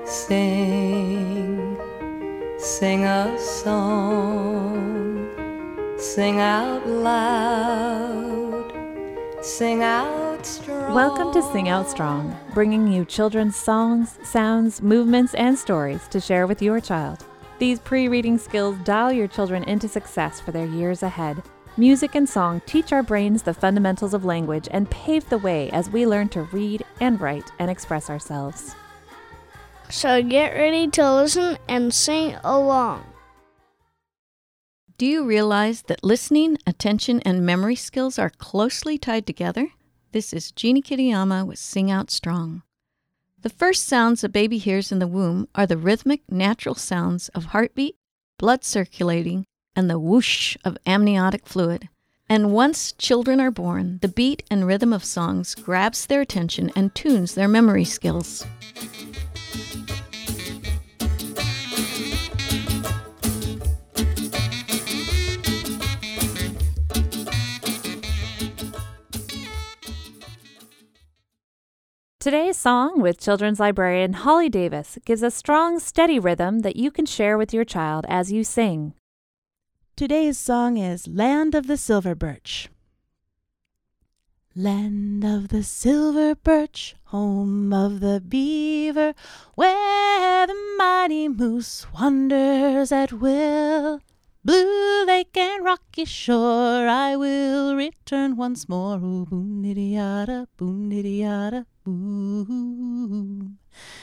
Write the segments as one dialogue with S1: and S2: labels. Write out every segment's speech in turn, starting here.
S1: Sing, sing a song, sing out loud, sing out strong.
S2: Welcome to Sing Out Strong, bringing you children's songs, sounds, movements, and stories to share with your child. These pre-reading skills dial your children into success for their years ahead. Music and song teach our brains the fundamentals of language and pave the way as we learn to read and write and express ourselves.
S3: So get ready to listen and sing along.
S4: Do you realize that listening, attention, and memory skills are closely tied together? This is Jeannie Kitayama with Sing Out Strong. The first sounds a baby hears in the womb are the rhythmic, natural sounds of heartbeat, blood circulating, and the whoosh of amniotic fluid. And once children are born, the beat and rhythm of songs grabs their attention and tunes their memory skills.
S2: Today's song with children's librarian Holly Davis gives a strong, steady rhythm that you can share with your child as you sing.
S5: Today's song is Land of the Silver Birch. Land of the silver birch, home of the beaver, where the mighty moose wanders at will. Blue lake and rocky shore, I will return once more. Ooh, boom, nitty yada, boom, nitty yada, boom,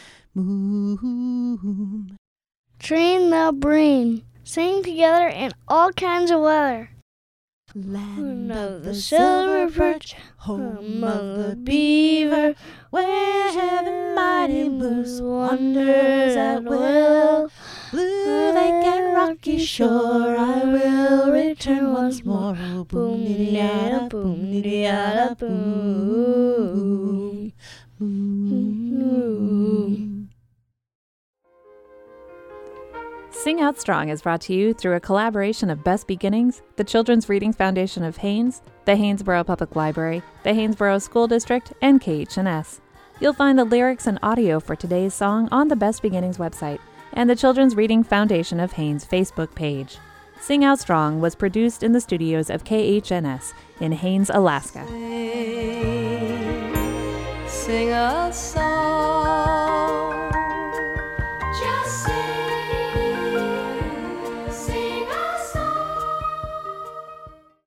S5: boom.
S3: Train the brain. Sing together in all kinds of weather.
S5: Land of the silver birch, home of the beaver, where the mighty moose wanders at will. Blue lake and rocky shore, I will return once more. Boom, nitty yada, boom, nitty yada, boom, boom.
S2: Sing Out Strong is brought to you through a collaboration of Best Beginnings, the Children's Reading Foundation of Haines, the Haynesboro Public Library, the Haynesboro School District, and KHNS. You'll find the lyrics and audio for today's song on the Best Beginnings website and the Children's Reading Foundation of Haines Facebook page. Sing Out Strong was produced in the studios of KHNS in Haines, Alaska.
S1: Sing a song.